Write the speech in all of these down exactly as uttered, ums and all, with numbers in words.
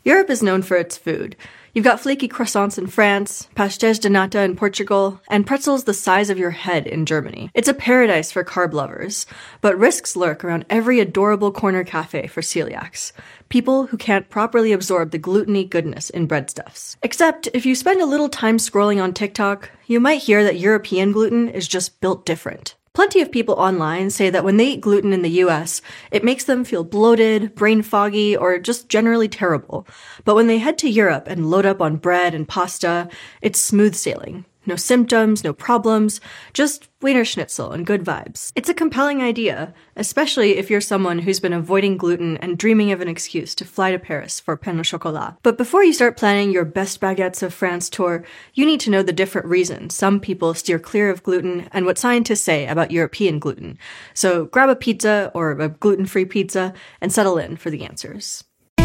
Europe is known for its food. You've got flaky croissants in France, pastéis de nata in Portugal, and pretzels the size of your head in Germany. It's a paradise for carb lovers, but risks lurk around every adorable corner cafe for celiacs. People who can't properly absorb the gluten-y goodness in breadstuffs. Except, if you spend a little time scrolling on TikTok, you might hear that European gluten is just built different. Plenty of people online say that when they eat gluten in the U S, it makes them feel bloated, brain foggy, or just generally terrible. But when they head to Europe and load up on bread and pasta, it's smooth sailing. No symptoms, no problems, just Wiener Schnitzel and good vibes. It's a compelling idea, especially if you're someone who's been avoiding gluten and dreaming of an excuse to fly to Paris for pain au chocolat. But before you start planning your best baguettes of France tour, you need to know the different reasons some people steer clear of gluten and what scientists say about European gluten. So grab a pizza or a gluten-free pizza and settle in for the answers.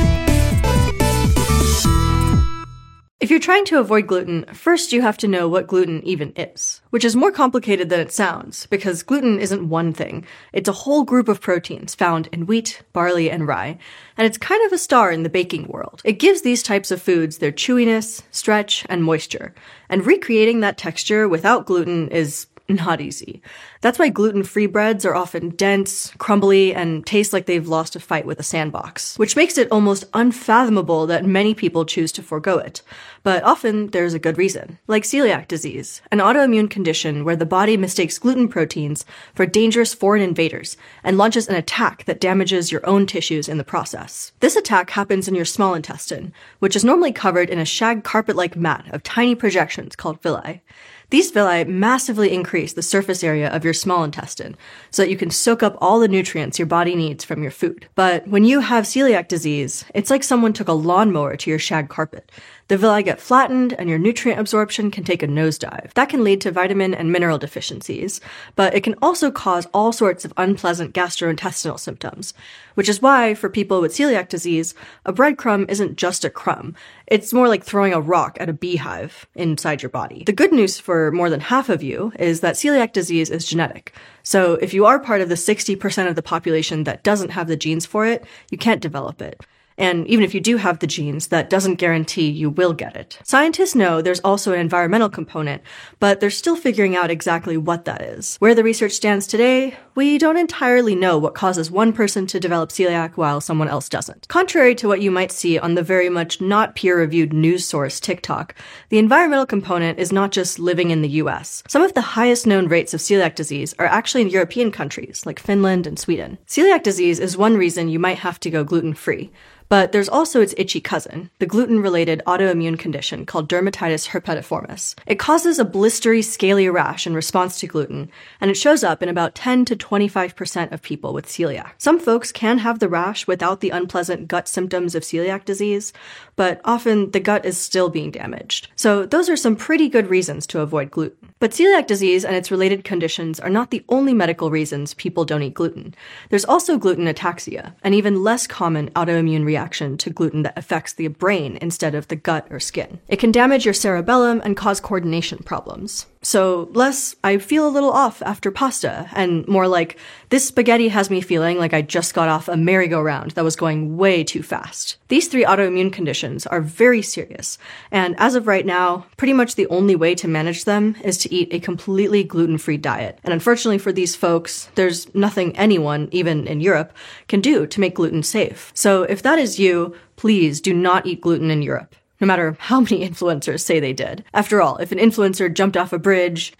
If you're trying to avoid gluten, first you have to know what gluten even is, which is more complicated than it sounds, because gluten isn't one thing. It's a whole group of proteins found in wheat, barley, and rye, and it's kind of a star in the baking world. It gives these types of foods their chewiness, stretch, and moisture, and recreating that texture without gluten is not easy. That's why gluten-free breads are often dense, crumbly, and taste like they've lost a fight with a sandbox, which makes it almost unfathomable that many people choose to forego it. But often there's a good reason, like celiac disease, an autoimmune condition where the body mistakes gluten proteins for dangerous foreign invaders and launches an attack that damages your own tissues in the process. This attack happens in your small intestine, which is normally covered in a shag carpet-like mat of tiny projections called villi. These villi massively increase the surface area of your small intestine so that you can soak up all the nutrients your body needs from your food. But when you have celiac disease, it's like someone took a lawnmower to your shag carpet. The villi get flattened and your nutrient absorption can take a nosedive. That can lead to vitamin and mineral deficiencies, but it can also cause all sorts of unpleasant gastrointestinal symptoms, which is why, for people with celiac disease, a breadcrumb isn't just a crumb. It's more like throwing a rock at a beehive inside your body. The good news for more than half of you is that celiac disease is genetic. So if you are part of the sixty percent of the population that doesn't have the genes for it, you can't develop it. And even if you do have the genes, that doesn't guarantee you will get it. Scientists know there's also an environmental component, but they're still figuring out exactly what that is. Where the research stands today, we don't entirely know what causes one person to develop celiac while someone else doesn't. Contrary to what you might see on the very much not peer-reviewed news source TikTok, the environmental component is not just living in the U S. Some of the highest known rates of celiac disease are actually in European countries, like Finland and Sweden. Celiac disease is one reason you might have to go gluten-free. But there's also its itchy cousin, the gluten-related autoimmune condition called dermatitis herpetiformis. It causes a blistery, scaly rash in response to gluten, and it shows up in about ten to twenty-five percent of people with celiac. Some folks can have the rash without the unpleasant gut symptoms of celiac disease, but often the gut is still being damaged. So those are some pretty good reasons to avoid gluten. But celiac disease and its related conditions are not the only medical reasons people don't eat gluten. There's also gluten ataxia, an even less common autoimmune reaction to gluten that affects the brain instead of the gut or skin. It can damage your cerebellum and cause coordination problems. So less, I feel a little off after pasta, and more like, this spaghetti has me feeling like I just got off a merry-go-round that was going way too fast. These three autoimmune conditions are very serious, and as of right now, pretty much the only way to manage them is to eat a completely gluten-free diet. And unfortunately for these folks, there's nothing anyone, even in Europe, can do to make gluten safe. So if that is you, please do not eat gluten in Europe. No matter how many influencers say they did. After all, if an influencer jumped off a bridge,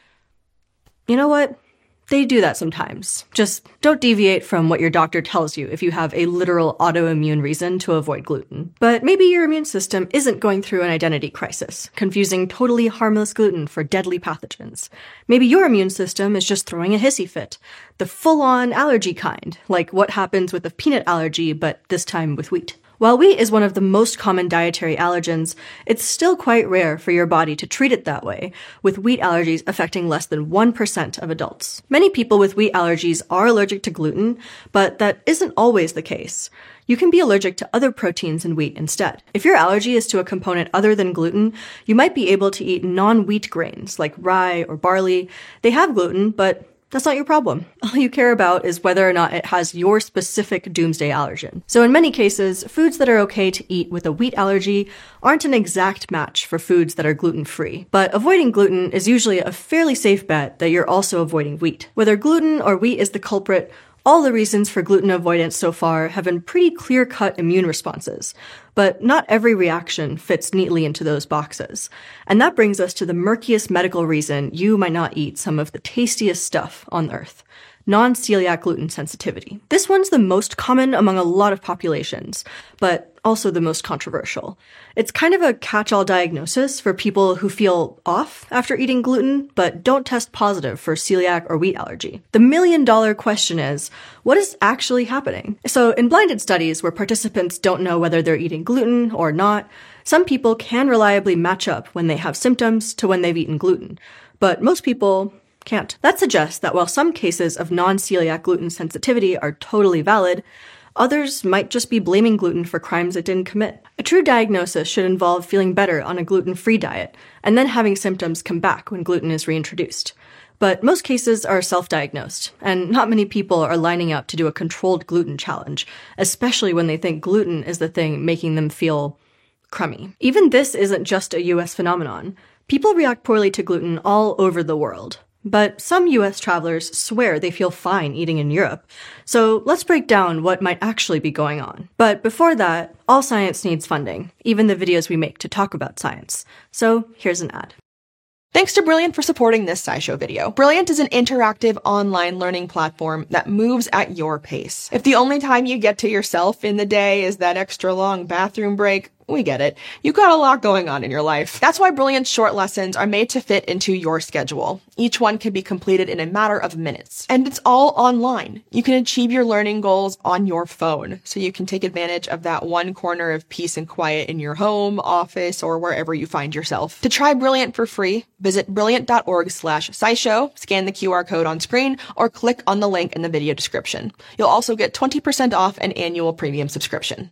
you know what? They do that sometimes. Just don't deviate from what your doctor tells you if you have a literal autoimmune reason to avoid gluten. But maybe your immune system isn't going through an identity crisis, confusing totally harmless gluten for deadly pathogens. Maybe your immune system is just throwing a hissy fit, the full-on allergy kind, like what happens with a peanut allergy, but this time with wheat. While wheat is one of the most common dietary allergens, it's still quite rare for your body to treat it that way, with wheat allergies affecting less than one percent of adults. Many people with wheat allergies are allergic to gluten, but that isn't always the case. You can be allergic to other proteins in wheat instead. If your allergy is to a component other than gluten, you might be able to eat non-wheat grains like rye or barley. They have gluten, but that's not your problem. All you care about is whether or not it has your specific doomsday allergen. So in many cases, foods that are okay to eat with a wheat allergy aren't an exact match for foods that are gluten-free. But avoiding gluten is usually a fairly safe bet that you're also avoiding wheat. Whether gluten or wheat is the culprit, all the reasons for gluten avoidance so far have been pretty clear-cut immune responses, but not every reaction fits neatly into those boxes. And that brings us to the murkiest medical reason you might not eat some of the tastiest stuff on Earth: non-celiac gluten sensitivity. This one's the most common among a lot of populations, but also the most controversial. It's kind of a catch-all diagnosis for people who feel off after eating gluten, but don't test positive for celiac or wheat allergy. The million-dollar question is, what is actually happening? So in blinded studies where participants don't know whether they're eating gluten or not, some people can reliably match up when they have symptoms to when they've eaten gluten, but most people can't. That suggests that while some cases of non-celiac gluten sensitivity are totally valid, others might just be blaming gluten for crimes it didn't commit. A true diagnosis should involve feeling better on a gluten-free diet, and then having symptoms come back when gluten is reintroduced. But most cases are self-diagnosed, and not many people are lining up to do a controlled gluten challenge, especially when they think gluten is the thing making them feel crummy. Even this isn't just a U S phenomenon. People react poorly to gluten all over the world. But some U S travelers swear they feel fine eating in Europe. So let's break down what might actually be going on. But before that, all science needs funding, even the videos we make to talk about science. So here's an ad. Thanks to Brilliant for supporting this SciShow video. Brilliant is an interactive online learning platform that moves at your pace. If the only time you get to yourself in the day is that extra long bathroom break, we get it. You've got a lot going on in your life. That's why Brilliant's short lessons are made to fit into your schedule. Each one can be completed in a matter of minutes. And it's all online. You can achieve your learning goals on your phone, so you can take advantage of that one corner of peace and quiet in your home, office, or wherever you find yourself. To try Brilliant for free, visit brilliant.org slash scishow, scan the Q R code on screen, or click on the link in the video description. You'll also get twenty percent off an annual premium subscription.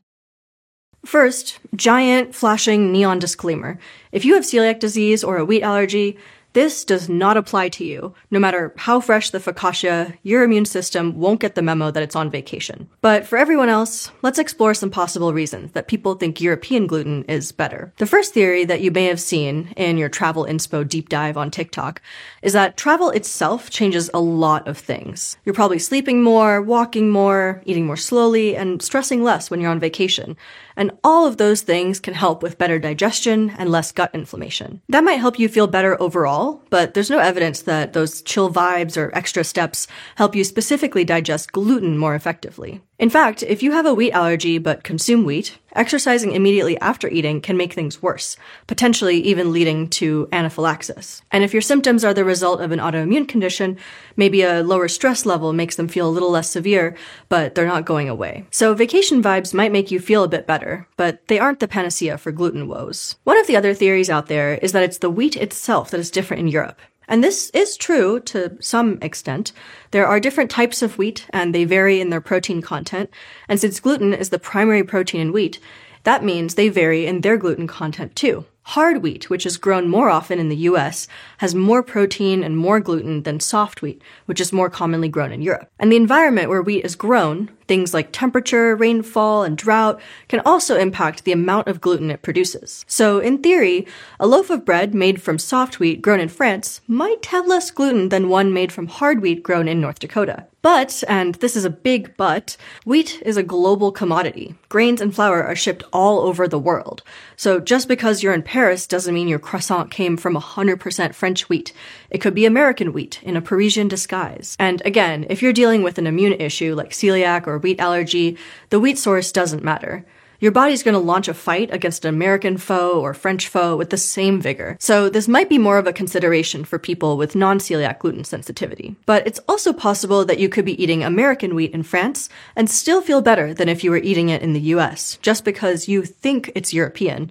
First, giant, flashing neon disclaimer. If you have celiac disease or a wheat allergy, this does not apply to you. No matter how fresh the focaccia, your immune system won't get the memo that it's on vacation. But for everyone else, let's explore some possible reasons that people think European gluten is better. The first theory that you may have seen in your travel inspo deep dive on TikTok is that travel itself changes a lot of things. You're probably sleeping more, walking more, eating more slowly, and stressing less when you're on vacation. And all of those things can help with better digestion and less gut inflammation. That might help you feel better overall, but there's no evidence that those chill vibes or extra steps help you specifically digest gluten more effectively. In fact, if you have a wheat allergy but consume wheat, exercising immediately after eating can make things worse, potentially even leading to anaphylaxis. And if your symptoms are the result of an autoimmune condition, maybe a lower stress level makes them feel a little less severe, but they're not going away. So vacation vibes might make you feel a bit better, but they aren't the panacea for gluten woes. One of the other theories out there is that it's the wheat itself that is different in Europe. And this is true to some extent. There are different types of wheat, and they vary in their protein content. And since gluten is the primary protein in wheat, that means they vary in their gluten content too. Hard wheat, which is grown more often in the U S, has more protein and more gluten than soft wheat, which is more commonly grown in Europe. And the environment where wheat is grown, things like temperature, rainfall, and drought, can also impact the amount of gluten it produces. So in theory, a loaf of bread made from soft wheat grown in France might have less gluten than one made from hard wheat grown in North Dakota. But, and this is a big but, wheat is a global commodity. Grains and flour are shipped all over the world. So just because you're in Paris doesn't mean your croissant came from one hundred percent French wheat. It could be American wheat in a Parisian disguise. And again, if you're dealing with an immune issue like celiac or wheat allergy, the wheat source doesn't matter. Your body's going to launch a fight against an American foe or French foe with the same vigor. So this might be more of a consideration for people with non-celiac gluten sensitivity. But it's also possible that you could be eating American wheat in France and still feel better than if you were eating it in the U S, just because you think it's European.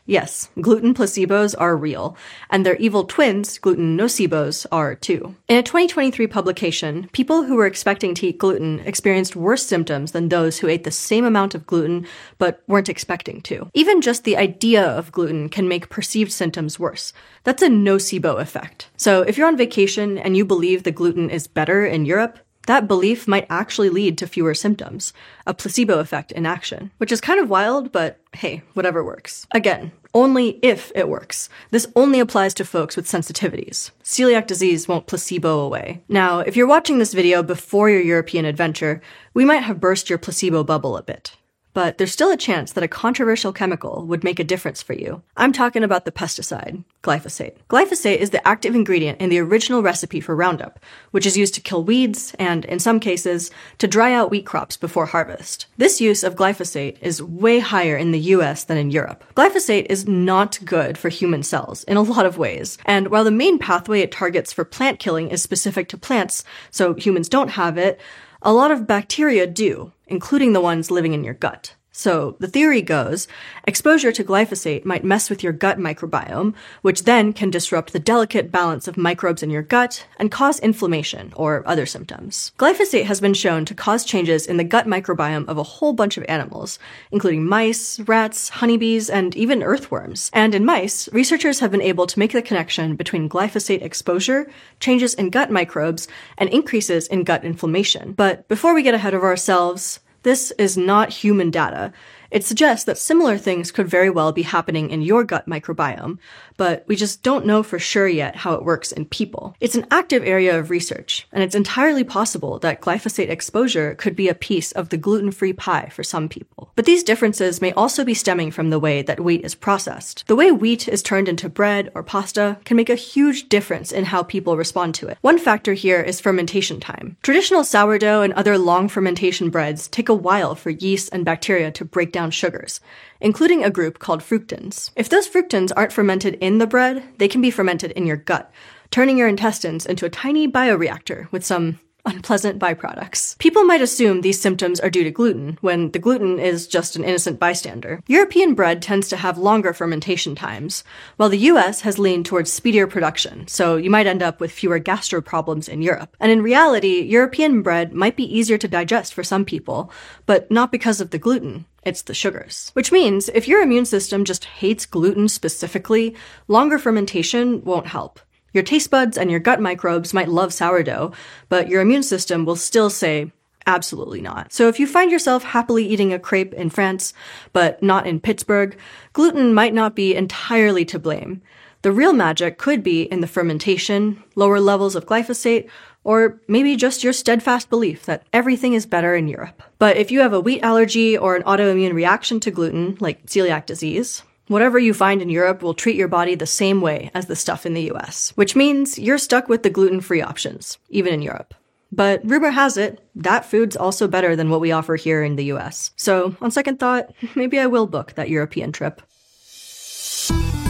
Yes, gluten placebos are real, and their evil twins, gluten nocebos, are too. In a twenty twenty-three publication, people who were expecting to eat gluten experienced worse symptoms than those who ate the same amount of gluten but weren't expecting to. Even just the idea of gluten can make perceived symptoms worse. That's a nocebo effect. So if you're on vacation and you believe the gluten is better in Europe, that belief might actually lead to fewer symptoms, a placebo effect in action, which is kind of wild, but hey, whatever works. Again, only if it works. This only applies to folks with sensitivities. Celiac disease won't placebo away. Now, if you're watching this video before your European adventure, we might have burst your placebo bubble a bit. But there's still a chance that a controversial chemical would make a difference for you. I'm talking about the pesticide, glyphosate. Glyphosate is the active ingredient in the original recipe for Roundup, which is used to kill weeds and, in some cases, to dry out wheat crops before harvest. This use of glyphosate is way higher in the U S than in Europe. Glyphosate is not good for human cells in a lot of ways, and while the main pathway it targets for plant killing is specific to plants, so humans don't have it, a lot of bacteria do, including the ones living in your gut. So the theory goes, exposure to glyphosate might mess with your gut microbiome, which then can disrupt the delicate balance of microbes in your gut and cause inflammation or other symptoms. Glyphosate has been shown to cause changes in the gut microbiome of a whole bunch of animals, including mice, rats, honeybees, and even earthworms. And in mice, researchers have been able to make the connection between glyphosate exposure, changes in gut microbes, and increases in gut inflammation. But before we get ahead of ourselves, this is not human data. It suggests that similar things could very well be happening in your gut microbiome, but we just don't know for sure yet how it works in people. It's an active area of research, and it's entirely possible that glyphosate exposure could be a piece of the gluten-free pie for some people. But these differences may also be stemming from the way that wheat is processed. The way wheat is turned into bread or pasta can make a huge difference in how people respond to it. One factor here is fermentation time. Traditional sourdough and other long fermentation breads take a while for yeast and bacteria to break down sugars, including a group called fructans. If those fructans aren't fermented in the bread, they can be fermented in your gut, turning your intestines into a tiny bioreactor with some unpleasant byproducts. People might assume these symptoms are due to gluten, when the gluten is just an innocent bystander. European bread tends to have longer fermentation times, while the U S has leaned towards speedier production, so you might end up with fewer gastro problems in Europe. And in reality, European bread might be easier to digest for some people, but not because of the gluten. It's the sugars. Which means, if your immune system just hates gluten specifically, longer fermentation won't help. Your taste buds and your gut microbes might love sourdough, but your immune system will still say, absolutely not. So if you find yourself happily eating a crepe in France, but not in Pittsburgh, gluten might not be entirely to blame. The real magic could be in the fermentation, lower levels of glyphosate, or maybe just your steadfast belief that everything is better in Europe. But if you have a wheat allergy or an autoimmune reaction to gluten, like celiac disease, whatever you find in Europe will treat your body the same way as the stuff in the U S, which means you're stuck with the gluten-free options, even in Europe. But rumor has it, that food's also better than what we offer here in the U S. So, on second thought, maybe I will book that European trip.